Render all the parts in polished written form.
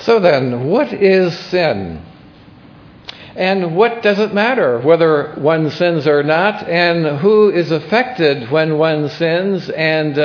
So then, what is sin? And what does it matter whether one sins or not? And who is affected when one sins? And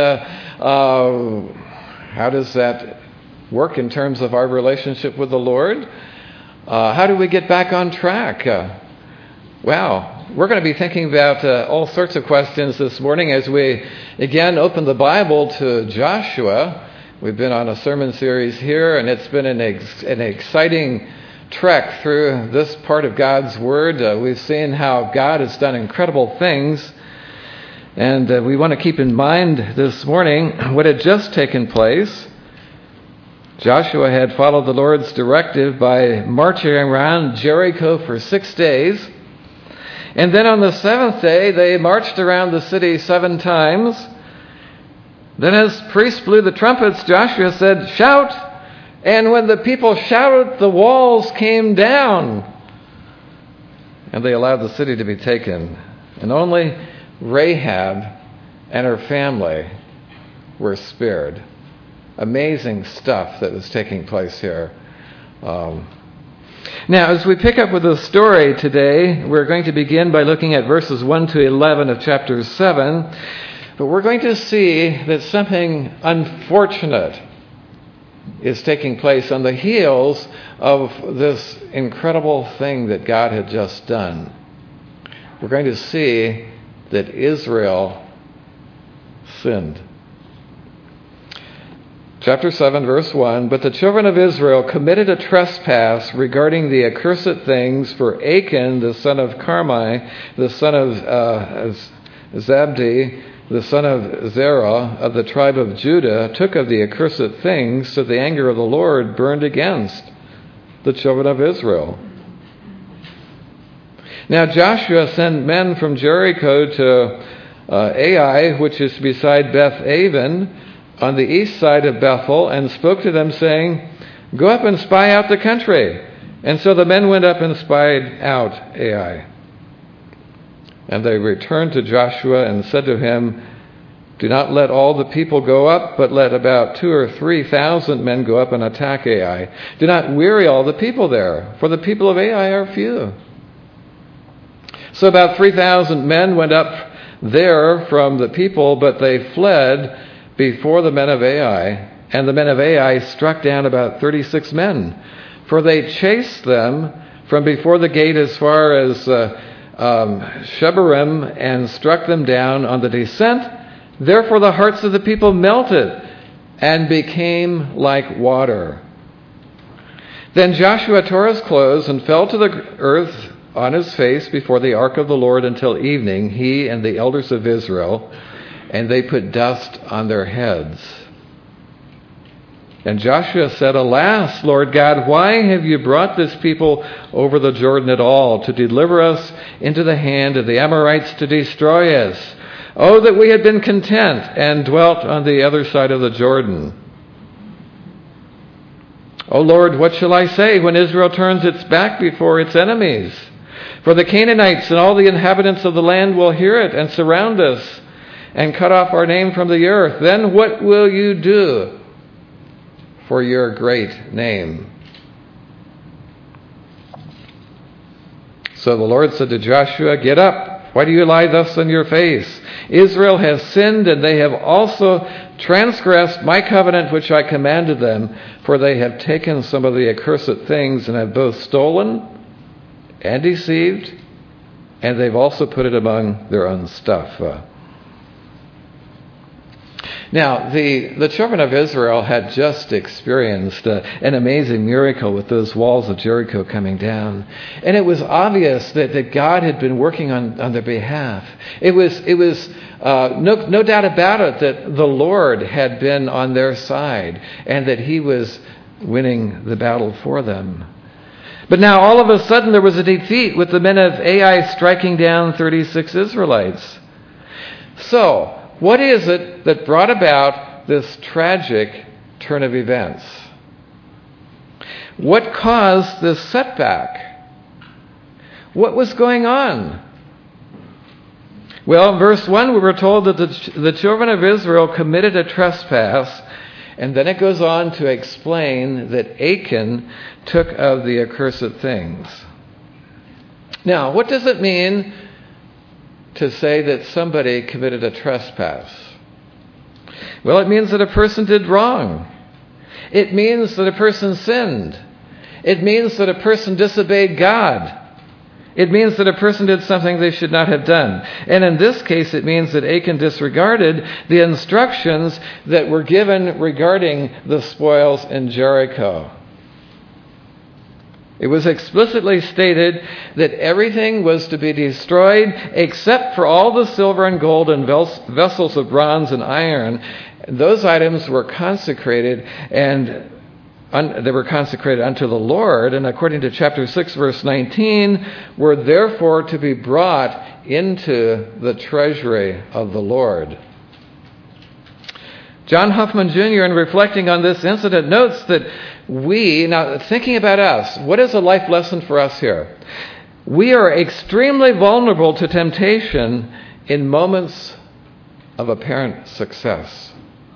how does that work in terms of our relationship with the Lord? How do we get back on track? Well, we're going to be thinking about all sorts of questions this morning as we again open the Bible to Joshua. We've been on a sermon series here, and it's been an exciting trek through this part of God's Word. We've seen how God has done incredible things, and we want to keep in mind this morning what had just taken place. Joshua had followed the Lord's directive by marching around Jericho for 6 days, and then on the seventh day they marched around the city 7 times. Then as priests blew the trumpets, Joshua said, "Shout!" And when the people shouted, the walls came down. And they allowed the city to be taken. And only Rahab and her family were spared. Amazing stuff that was taking place here. Now, as we pick up with the story today, we're going to begin by looking at verses 1 to 11 of chapter 7. But we're going to see that something unfortunate is taking place on the heels of this incredible thing that God had just done. We're going to see that Israel sinned. Chapter 7, verse 1, "But the children of Israel committed a trespass regarding the accursed things, for Achan, the son of Carmi, the son of Zabdi, the son of Zerah of the tribe of Judah, took of the accursed things, so the anger of the Lord burned against the children of Israel. Now Joshua sent men from Jericho to Ai, which is beside Beth Aven, on the east side of Bethel, and spoke to them, saying, 'Go up and spy out the country.' And so the men went up and spied out Ai. And they returned to Joshua and said to him, 'Do not let all the people go up, but let about 2,000 or 3,000 men go up and attack Ai. Do not weary all the people there, for the people of Ai are few.' So about 3,000 men went up there from the people, but they fled before the men of Ai. And the men of Ai struck down about 36 men, for they chased them from before the gate as far as Shebarim, and struck them down on the descent. Therefore the hearts of the people melted and became like water. Then Joshua tore his clothes and fell to the earth on his face before the ark of the Lord until evening, he and the elders of Israel, and they put dust on their heads. And Joshua said, 'Alas, Lord God, why have you brought this people over the Jordan at all, to deliver us into the hand of the Amorites to destroy us? Oh, that we had been content and dwelt on the other side of the Jordan. O Lord, what shall I say when Israel turns its back before its enemies? For the Canaanites and all the inhabitants of the land will hear it and surround us and cut off our name from the earth. Then what will you do for your great name?' So the Lord said to Joshua, 'Get up. Why do you lie thus on your face? Israel has sinned, and they have also transgressed my covenant which I commanded them, for they have taken some of the accursed things and have both stolen and deceived, and they've also put it among their own stuff.'" Now, the children of Israel had just experienced an amazing miracle with those walls of Jericho coming down. And it was obvious that God had been working on their behalf. It was no doubt about it that the Lord had been on their side and that he was winning the battle for them. But now all of a sudden there was a defeat with the men of Ai striking down 36 Israelites. So, what is it that brought about this tragic turn of events? What caused this setback? What was going on? Well, in verse 1, we were told that the children of Israel committed a trespass, And then it goes on to explain that Achan took of the accursed things. Now, what does it mean to say that somebody committed a trespass? Well, it means that a person did wrong. It means that a person sinned. It means that a person disobeyed God. It means that a person did something they should not have done. And in this case, it means that Achan disregarded the instructions that were given regarding the spoils in Jericho. It was explicitly stated that everything was to be destroyed except for all the silver and gold and vessels of bronze and iron. Those items were consecrated, and they were consecrated unto the Lord, and according to chapter 6, verse 19, were therefore to be brought into the treasury of the Lord. John Huffman Jr., in reflecting on this incident, notes that now thinking about us, what is a life lesson for us here? We are extremely vulnerable to temptation in moments of apparent success.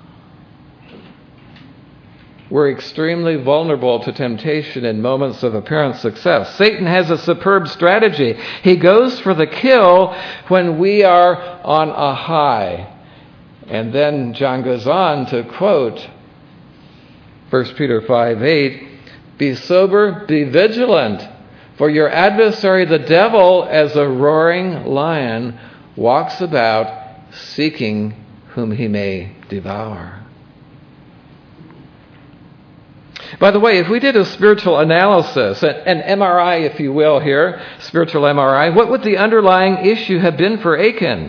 We're extremely vulnerable to temptation in moments of apparent success. Satan has a superb strategy. He goes for the kill when we are on a high. And then John goes on to quote 1 Peter 5:8, "Be sober, be vigilant, for your adversary the devil, as a roaring lion, walks about seeking whom he may devour." By the way, if we did a spiritual analysis, an MRI, if you will here, spiritual MRI, what would the underlying issue have been for Achan?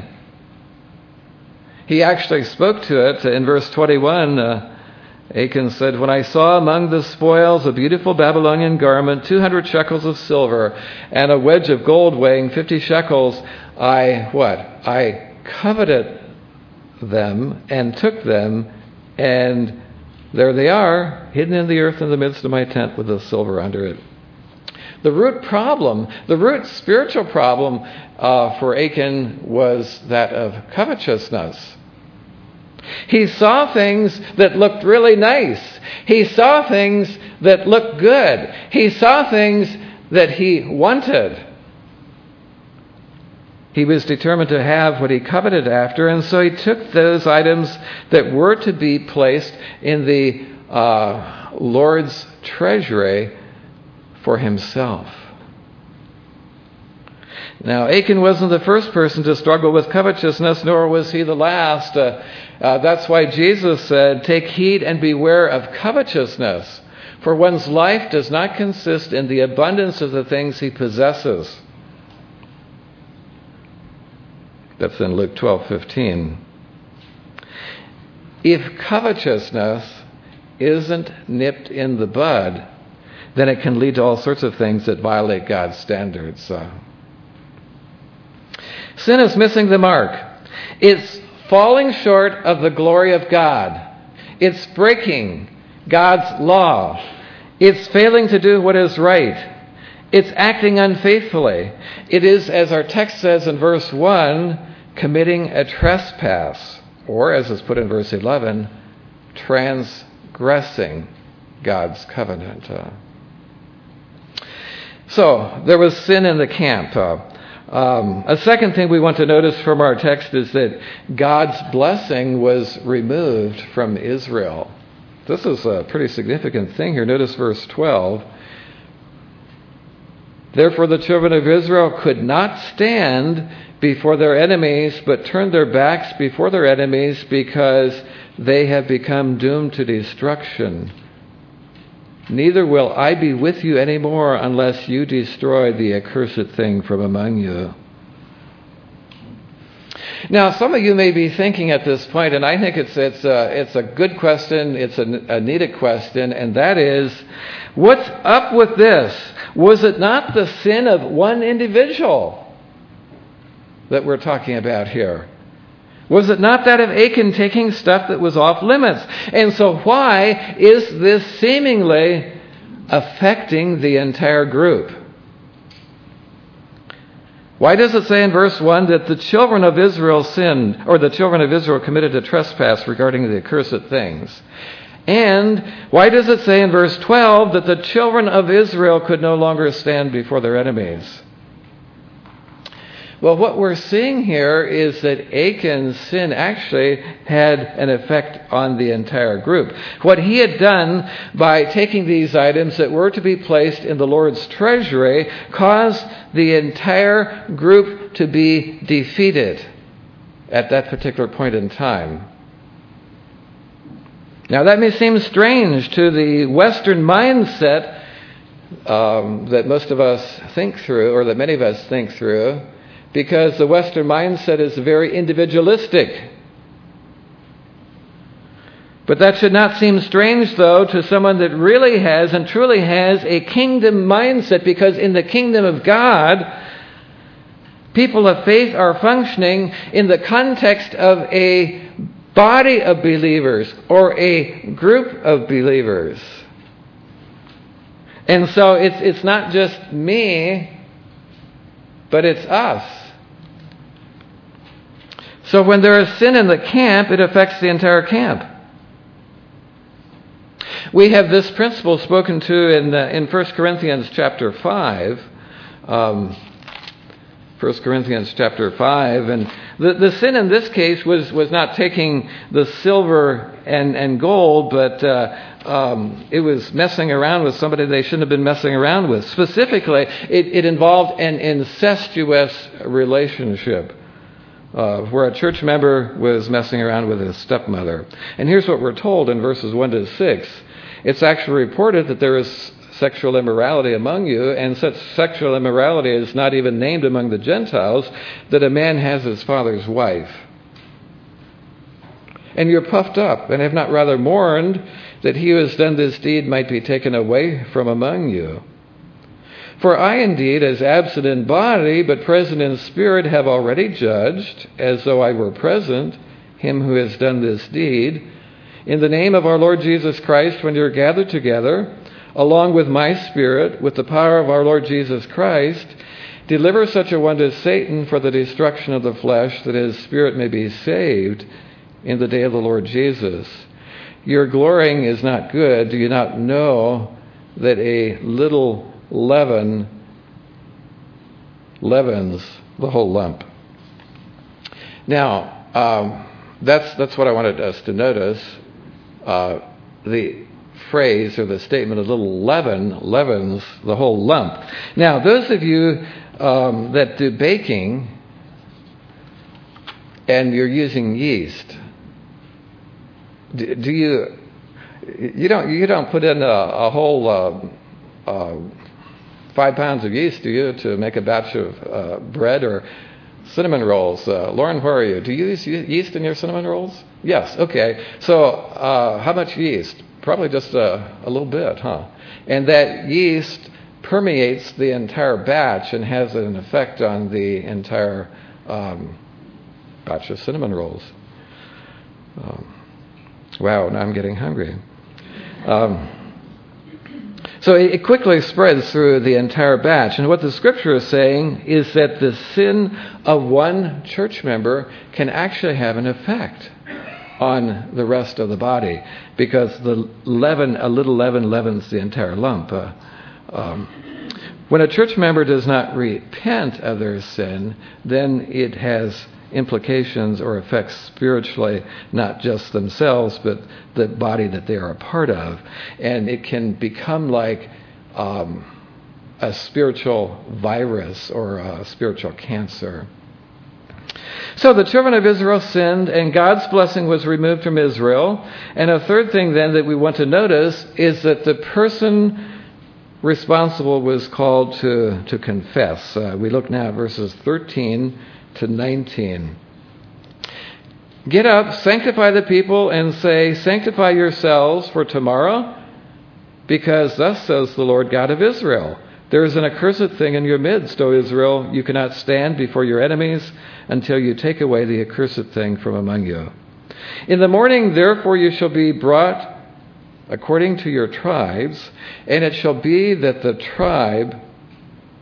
He actually spoke to it in verse 21. Achan said, "When I saw among the spoils a beautiful Babylonian garment, 200 shekels of silver, and a wedge of gold weighing 50 shekels, I coveted them and took them, and there they are, hidden in the earth in the midst of my tent with the silver under it." The root spiritual problem for Achan was that of covetousness. He saw things that looked really nice. He saw things that looked good. He saw things that he wanted. He was determined to have what he coveted after, and so he took those items that were to be placed in the Lord's treasury for himself. Now, Achan wasn't the first person to struggle with covetousness, nor was he the last. That's why Jesus said, "Take heed and beware of covetousness, for one's life does not consist in the abundance of the things he possesses." That's in Luke 12:15. If covetousness isn't nipped in the bud, then it can lead to all sorts of things that violate God's standards. Sin is missing the mark. It's falling short of the glory of God. It's breaking God's law. It's failing to do what is right. It's acting unfaithfully. It is, as our text says in verse 1, committing a trespass, or as is put in verse 11, transgressing God's covenant. So, there was sin in the camp. A second thing we want to notice from our text is that God's blessing was removed from Israel. This is a pretty significant thing here. Notice verse 12. "Therefore the children of Israel could not stand before their enemies, but turned their backs before their enemies, because they have become doomed to destruction. Neither will I be with you anymore unless you destroy the accursed thing from among you." Now, some of you may be thinking at this point, and I think it's a good question, it's a needed question, and that is, what's up with this? Was it not the sin of one individual that we're talking about here? Was it not that of Achan taking stuff that was off limits? And so why is this seemingly affecting the entire group? Why does it say in verse 1 that the children of Israel sinned, or the children of Israel committed a trespass regarding the accursed things? And why does it say in verse 12 that the children of Israel could no longer stand before their enemies? Well, what we're seeing here is that Achan's sin actually had an effect on the entire group. What he had done by taking these items that were to be placed in the Lord's treasury caused the entire group to be defeated at that particular point in time. Now, that may seem strange to the Western mindset that most of us think through, or that many of us think through, because the Western mindset is very individualistic. But that should not seem strange, though, to someone that really has and truly has a kingdom mindset, because in the kingdom of God, people of faith are functioning in the context of a body of believers or a group of believers. And so it's not just me, but it's us. So when there is sin in the camp, it affects the entire camp. We have this principle spoken to in 1 Corinthians chapter 5. 1 Corinthians chapter 5. And the sin in this case was not taking the silver and gold, but it was messing around with somebody they shouldn't have been messing around with. Specifically, it involved an incestuous relationship. Where a church member was messing around with his stepmother. And here's what we're told in verses 1 to 6. It's actually reported that there is sexual immorality among you, and such sexual immorality is not even named among the Gentiles, that a man has his father's wife. And you're puffed up, and have not rather mourned that he who has done this deed might be taken away from among you. For I indeed, as absent in body, but present in spirit, have already judged, as though I were present, him who has done this deed, in the name of our Lord Jesus Christ, when you're gathered together, along with my spirit, with the power of our Lord Jesus Christ, deliver such a one to Satan for the destruction of the flesh, that his spirit may be saved in the day of the Lord Jesus. Your glorying is not good. Do you not know that a little leaven leavens the whole lump? Now, that's what I wanted us to notice. The phrase or the statement, a little leaven leavens the whole lump. Now, those of you that do baking and you're using yeast, do you don't put in a whole 5 pounds of yeast, do you, to make a batch of bread or cinnamon rolls? Lauren, where are you? Do you use yeast in your cinnamon rolls? Yes, okay. So how much yeast? Probably just a little bit, huh? And that yeast permeates the entire batch and has an effect on the entire batch of cinnamon rolls. Wow, now I'm getting hungry. So it quickly spreads through the entire batch. And what the Scripture is saying is that the sin of one church member can actually have an effect on the rest of the body, because a little leaven leavens the entire lump. When a church member does not repent of their sin, then it has implications or effects spiritually, not just themselves, but the body that they are a part of. And it can become like a spiritual virus or a spiritual cancer. So the children of Israel sinned, and God's blessing was removed from Israel. And a third thing then that we want to notice is that the person responsible was called to confess. We look now at verses 13 to 19. Get up, sanctify the people, and say, sanctify yourselves for tomorrow, because thus says the Lord God of Israel, there is an accursed thing in your midst, O Israel. You cannot stand before your enemies until you take away the accursed thing from among you. In the morning, therefore, you shall be brought according to your tribes, and it shall be that the tribe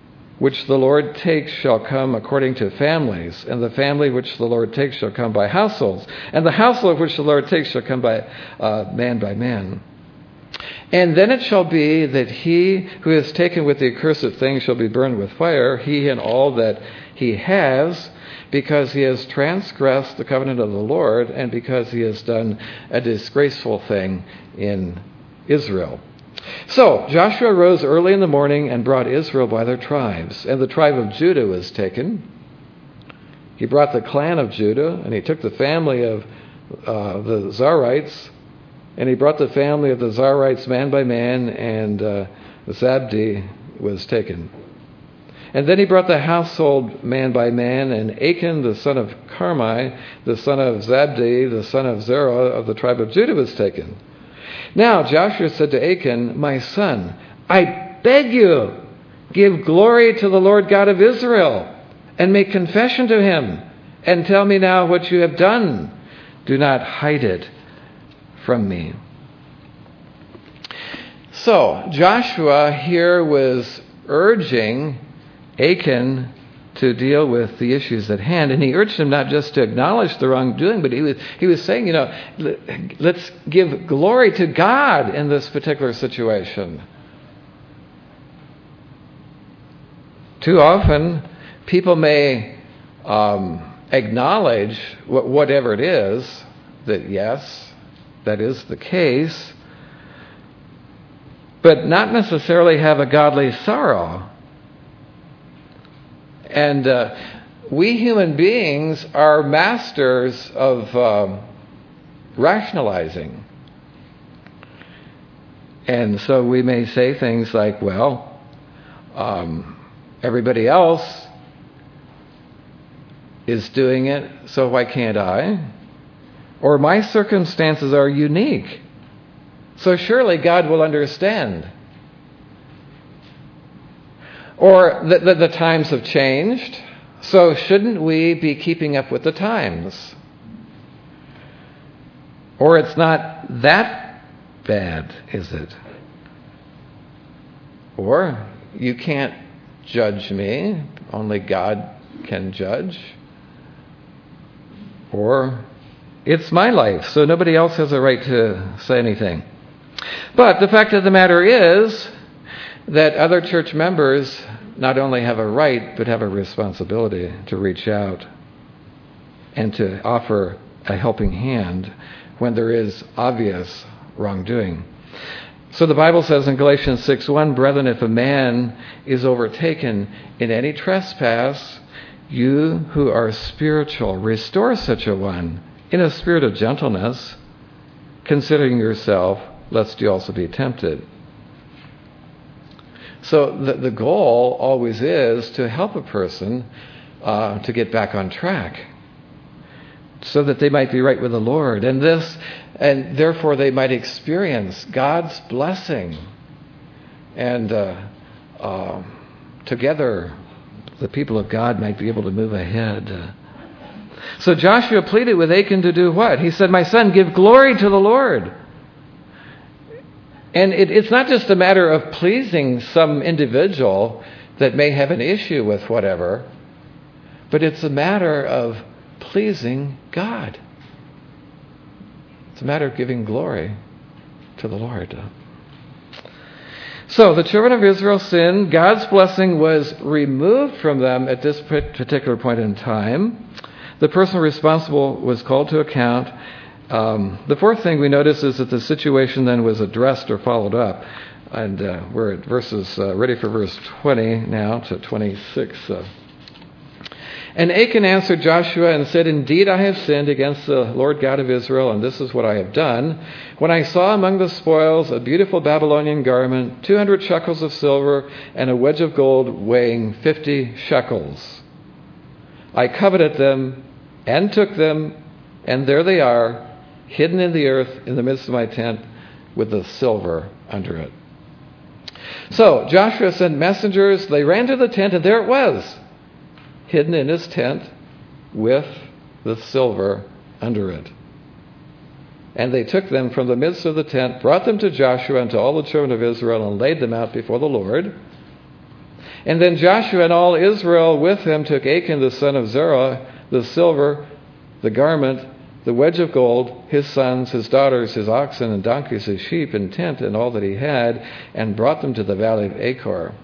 which the Lord takes shall come according to families, and the family which the Lord takes shall come by households, and the household which the Lord takes shall come by man. And then it shall be that he who is taken with the accursed thing shall be burned with fire, he and all that he has, because he has transgressed the covenant of the Lord, and because he has done a disgraceful thing in Israel. So Joshua rose early in the morning and brought Israel by their tribes. And the tribe of Judah was taken. He brought the clan of Judah, and he took the family of the Zarites, and he brought the family of the Zarites man by man, and Zabdi was taken. And then he brought the household man by man, and Achan, the son of Carmi, the son of Zabdi, the son of Zerah of the tribe of Judah was taken. Now Joshua said to Achan, my son, I beg you, give glory to the Lord God of Israel, and make confession to him, and tell me now what you have done. Do not hide it from me. So Joshua here was urging Achan to deal with the issues at hand, and he urged him not just to acknowledge the wrongdoing, but he was saying, let's give glory to God in this particular situation. Too often, people may acknowledge whatever it is, that yes, that is the case, but not necessarily have a godly sorrow. And we human beings are masters of rationalizing. And so we may say things like, well, everybody else is doing it, so why can't I? Or my circumstances are unique, so surely God will understand. Or the times have changed, so shouldn't we be keeping up with the times? Or it's not that bad, is it? Or you can't judge me, only God can judge. Or it's my life, so nobody else has a right to say anything. But the fact of the matter is that other church members not only have a right, but have a responsibility to reach out and to offer a helping hand when there is obvious wrongdoing. So the Bible says in Galatians 6:1, brethren, if a man is overtaken in any trespass, you who are spiritual, restore such a one in a spirit of gentleness, considering yourself, lest you also be tempted. So the goal always is to help a person to get back on track, so that they might be right with the Lord, and therefore they might experience God's blessing, and together the people of God might be able to move ahead. So Joshua pleaded with Achan to do what? He said, my son, give glory to the Lord. And it's not just a matter of pleasing some individual that may have an issue with whatever, but it's a matter of pleasing God. It's a matter of giving glory to the Lord. So the children of Israel sinned. God's blessing was removed from them at this particular point in time. The person responsible was called to account. The fourth thing we notice is that the situation then was addressed or followed up. And we're at ready for verse 20 now to 26. And Achan answered Joshua and said, indeed, I have sinned against the Lord God of Israel, and this is what I have done. When I saw among the spoils a beautiful Babylonian garment, 200 shekels of silver, and a wedge of gold weighing 50 shekels. I coveted them and took them, and there they are, hidden in the earth in the midst of my tent, with the silver under it. So Joshua sent messengers. They ran to the tent, and there it was, hidden in his tent with the silver under it. And they took them from the midst of the tent, brought them to Joshua and to all the children of Israel, and laid them out before the Lord. And then Joshua and all Israel with him took Achan the son of Zerah, the silver, the garment, the wedge of gold, his sons, his daughters, his oxen and donkeys, his sheep and tent, and all that he had, and brought them to the valley of Achor.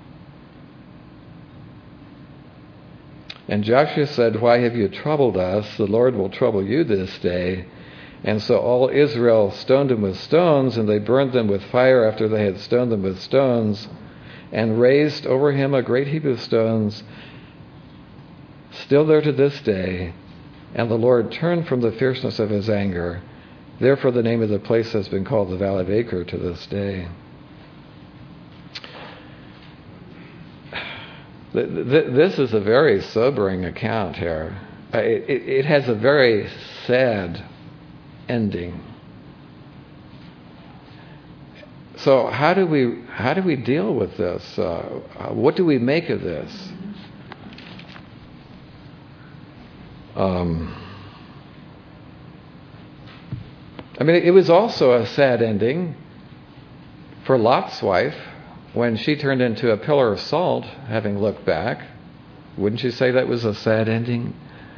And Joshua said, "Why have you troubled us? The Lord will trouble you this day." And so all Israel stoned him with stones, and they burned them with fire after they had stoned them with stones, and raised over him a great heap of stones, still there to this day. And the Lord turned from the fierceness of his anger. Therefore the name of the place has been called the Valley of Achor to this day. This is a very sobering account here. It has a very sad ending. So how do we deal with this? What do we make of this? It was also a sad ending for Lot's wife when she turned into a pillar of salt, having looked back. Wouldn't you say that was a sad ending?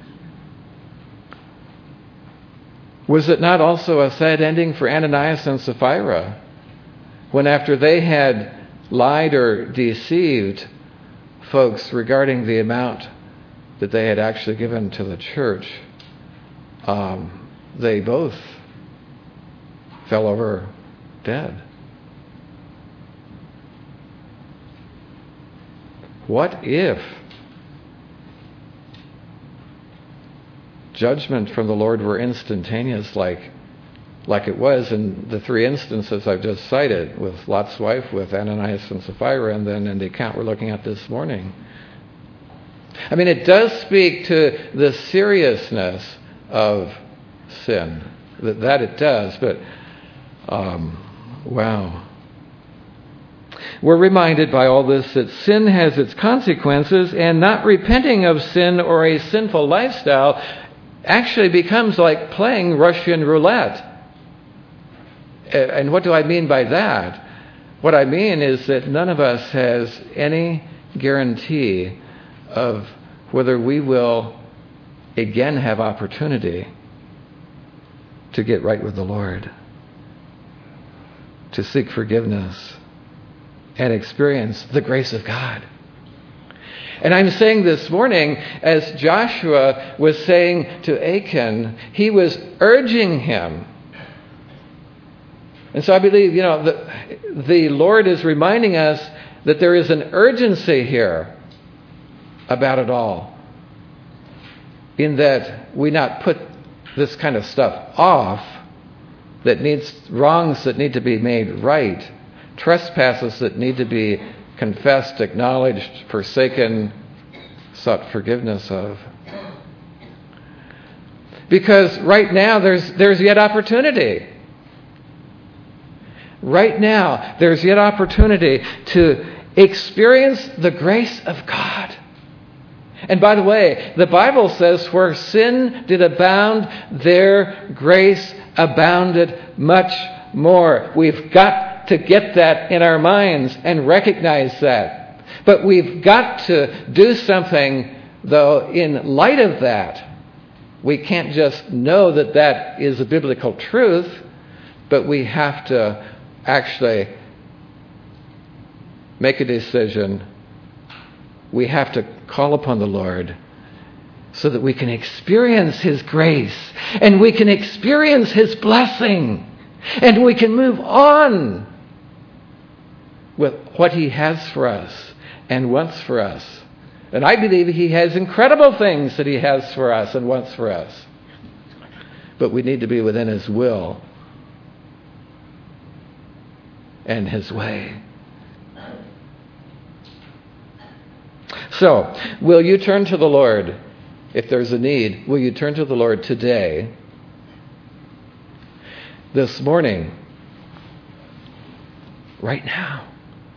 Was it not also a sad ending for Ananias and Sapphira when, after they had lied or deceived folks regarding the amount that they had actually given to the church, they both fell over dead? What if judgment from the Lord were instantaneous, like it was in the three instances I've just cited, with Lot's wife, with Ananias and Sapphira, and then in the account we're looking at this morning? It does speak to the seriousness of sin. That it does, but wow. We're reminded by all this that sin has its consequences, and not repenting of sin or a sinful lifestyle actually becomes like playing Russian roulette. And what do I mean by that? What I mean is that none of us has any guarantee of whether we will again have opportunity to get right with the Lord, to seek forgiveness, and experience the grace of God. And I'm saying this morning, as Joshua was saying to Achan, he was urging him. And so I believe, the Lord is reminding us that there is an urgency here about it all, in that we not put this kind of stuff off, wrongs that need to be made right, trespasses that need to be confessed, acknowledged, forsaken, sought forgiveness of. Because right now there's yet opportunity. Right now there's yet opportunity to experience the grace of God. And by the way, the Bible says, where sin did abound, there grace abounded much more. We've got to get that in our minds and recognize that. But we've got to do something, though, in light of that. We can't just know that that is a biblical truth, but we have to actually make a decision. We have to call upon the Lord so that we can experience His grace and we can experience His blessing and we can move on with what He has for us and wants for us. And I believe He has incredible things that He has for us and wants for us. But we need to be within His will and His way. So, will you turn to the Lord if there's a need? Will you turn to the Lord today, this morning, right now?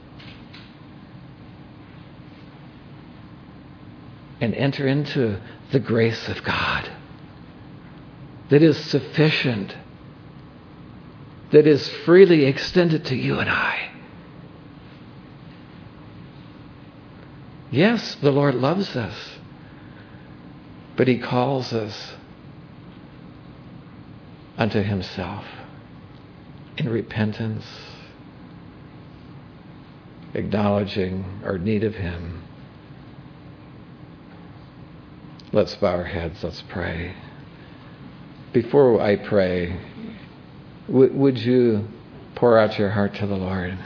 And enter into the grace of God that is sufficient, that is freely extended to you and I. Yes, the Lord loves us, but He calls us unto Himself in repentance, acknowledging our need of Him. Let's bow our heads, let's pray. Before I pray, would you pour out your heart to the Lord?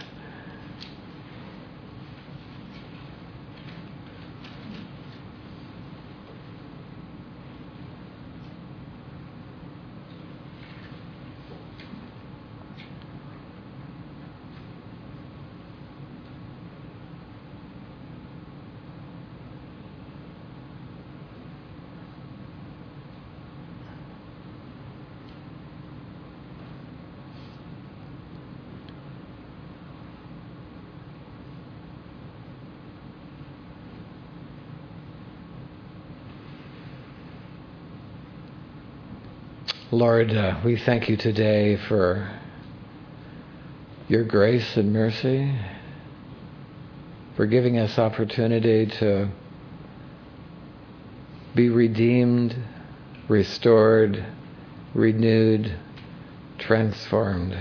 Lord, we thank you today for your grace and mercy, for giving us opportunity to be redeemed, restored, renewed, transformed.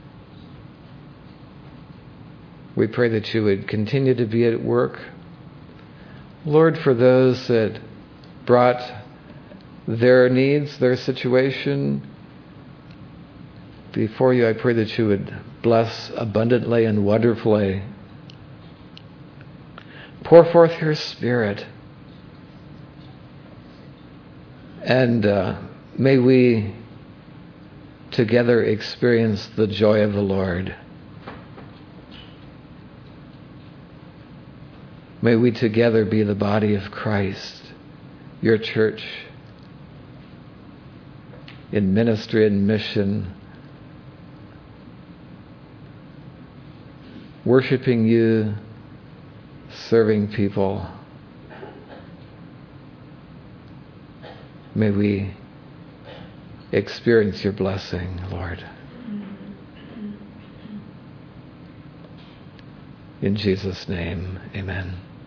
We pray that you would continue to be at work. Lord, for those that brought their needs, their situation before you, I pray that you would bless abundantly and wonderfully. Pour forth your Spirit. And may we together experience the joy of the Lord. May we together be the body of Christ, your church, in ministry and mission, worshiping you, serving people. May we experience your blessing, Lord. In Jesus' name, amen.